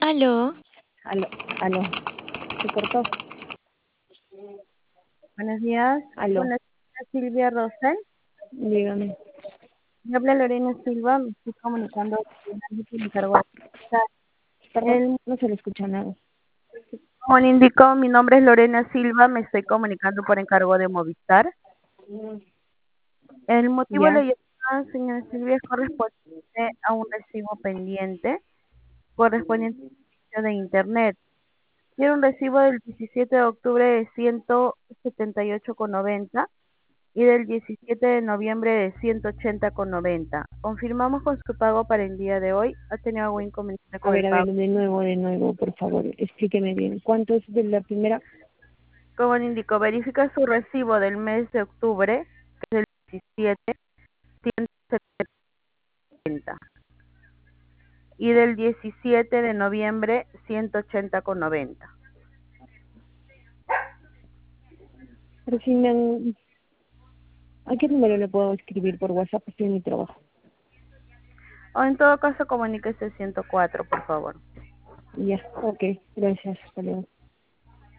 Aló, Aló, aló, se cortó. Buenos días, Aló, con la señora Silvia Rosel. dígame. Me habla Lorena Silva, me estoy comunicando con el ámbito de encargo de Perdón, no se le escucha nada. Como le indicó, mi nombre es Lorena Silva, me estoy comunicando por encargo de Movistar. El motivo de la ¿Ya? llamada, señora Silvia, es correspondiente a un recibo pendiente correspondiente al servicio de Internet. Tiene un recibo del 17 de octubre de 178,90 y del 17 de noviembre de 180,90. Confirmamos con su pago para el día de hoy. ¿Ha tenido algún inconveniente con el A ver, pago? de nuevo, por favor, explíqueme bien. ¿Cuánto es de la primera? Como le indico, verifica su recibo del mes de octubre, que es el 17, 170. Y del 17 de noviembre, 180,90. Pero si ¿a qué número le puedo escribir por WhatsApp? Estoy en mi trabajo. O en todo caso, comuníquese 104, por favor. Ya, ok, gracias, hasta luego.